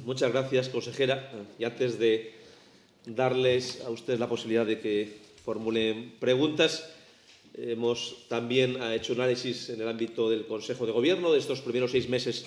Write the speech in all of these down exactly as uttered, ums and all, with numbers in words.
Muchas gracias, consejera. Y antes de darles a ustedes la posibilidad de que formulen preguntas, hemos también hecho un análisis en el ámbito del Consejo de Gobierno de estos primeros seis meses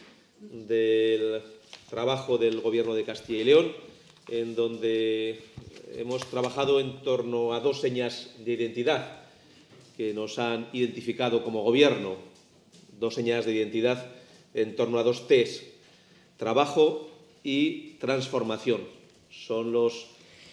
del trabajo del Gobierno de Castilla y León, en donde hemos trabajado en torno a dos señas de identidad que nos han identificado como Gobierno, dos señas de identidad en torno a dos T's: trabajo y transformación. Son los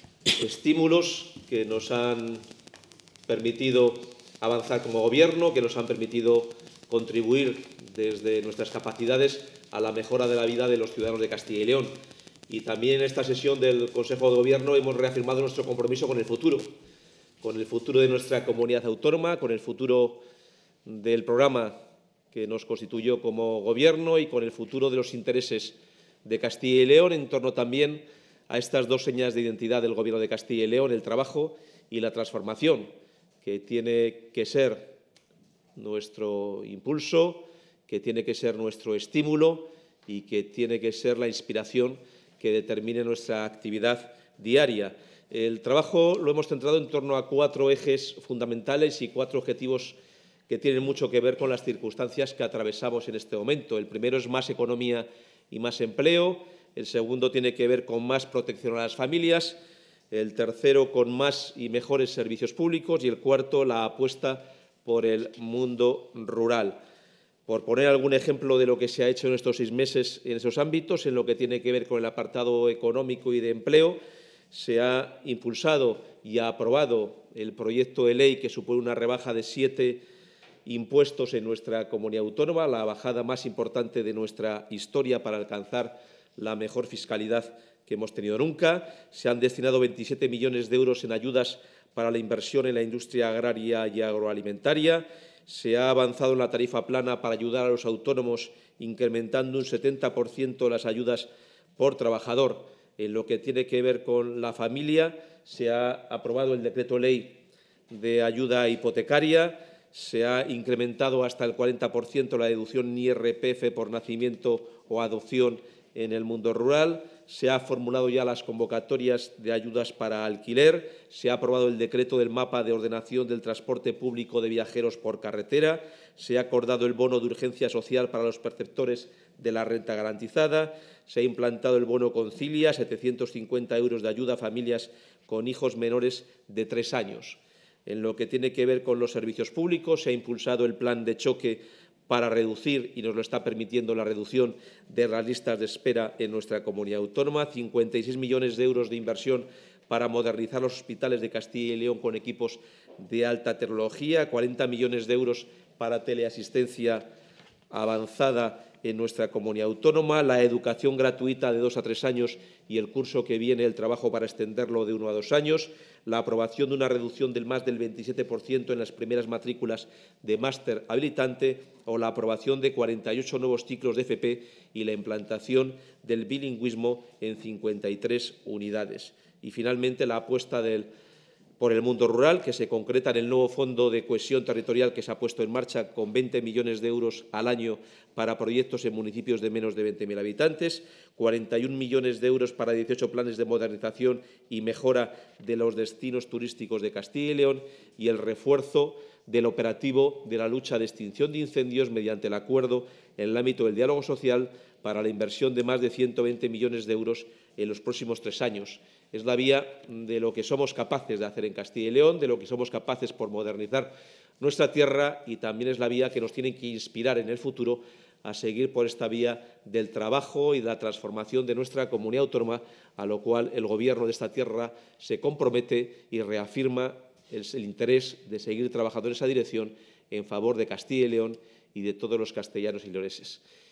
estímulos que nos han permitido avanzar como Gobierno, que nos han permitido contribuir desde nuestras capacidades a la mejora de la vida de los ciudadanos de Castilla y León. Y también en esta sesión del Consejo de Gobierno hemos reafirmado nuestro compromiso con el futuro, con el futuro de nuestra comunidad autónoma, con el futuro del programa que nos constituyó como Gobierno y con el futuro de los intereses de Castilla y León, en torno también a estas dos señas de identidad del Gobierno de Castilla y León: el trabajo y la transformación, que tiene que ser nuestro impulso, que tiene que ser nuestro estímulo y que tiene que ser la inspiración que determine nuestra actividad diaria. El trabajo lo hemos centrado en torno a cuatro ejes fundamentales y cuatro objetivos que tienen mucho que ver con las circunstancias que atravesamos en este momento. El primero es más economía y más empleo. El segundo tiene que ver con más protección a las familias. El tercero, con más y mejores servicios públicos. Y el cuarto, la apuesta por el mundo rural. Por poner algún ejemplo de lo que se ha hecho en estos seis meses en esos ámbitos, en lo que tiene que ver con el apartado económico y de empleo, se ha impulsado y ha aprobado el proyecto de ley que supone una rebaja de siete impuestos en nuestra comunidad autónoma, la bajada más importante de nuestra historia para alcanzar la mejor fiscalidad que hemos tenido nunca. Se han destinado veintisiete millones de euros en ayudas para la inversión en la industria agraria y agroalimentaria. Se ha avanzado en la tarifa plana para ayudar a los autónomos, incrementando un setenta por ciento las ayudas por trabajador. En lo que tiene que ver con la familia, se ha aprobado el decreto ley de ayuda hipotecaria. Se ha incrementado hasta el cuarenta por ciento la deducción I R P F por nacimiento o adopción en el mundo rural. Se han formulado ya las convocatorias de ayudas para alquiler. Se ha aprobado el decreto del mapa de ordenación del transporte público de viajeros por carretera. Se ha acordado el bono de urgencia social para los perceptores de la renta garantizada. Se ha implantado el bono Concilia, setecientos cincuenta euros de ayuda a familias con hijos menores de tres años. En lo que tiene que ver con los servicios públicos, se ha impulsado el plan de choque para reducir, y nos lo está permitiendo, la reducción de las listas de espera en nuestra comunidad autónoma, cincuenta y seis millones de euros de inversión para modernizar los hospitales de Castilla y León con equipos de alta tecnología, cuarenta millones de euros para teleasistencia avanzada en nuestra comunidad autónoma, la educación gratuita de dos a tres años y el curso que viene el trabajo para extenderlo de uno a dos años, la aprobación de una reducción del más del veintisiete por ciento en las primeras matrículas de máster habilitante o la aprobación de cuarenta y ocho nuevos ciclos de F P y la implantación del bilingüismo en cincuenta y tres unidades. Y, finalmente, la apuesta del por el mundo rural, que se concreta en el nuevo Fondo de Cohesión Territorial que se ha puesto en marcha con veinte millones de euros al año para proyectos en municipios de menos de veinte mil habitantes, cuarenta y un millones de euros para dieciocho planes de modernización y mejora de los destinos turísticos de Castilla y León y el refuerzo del operativo de la lucha de extinción de incendios mediante el acuerdo en el ámbito del diálogo social para la inversión de más de ciento veinte millones de euros en los próximos tres años. Es la vía de lo que somos capaces de hacer en Castilla y León, de lo que somos capaces por modernizar nuestra tierra, y también es la vía que nos tiene que inspirar en el futuro a seguir por esta vía del trabajo y de la transformación de nuestra comunidad autónoma, a lo cual el Gobierno de esta tierra se compromete y reafirma el, el interés de seguir trabajando en esa dirección en favor de Castilla y León y de todos los castellanos y leoneses.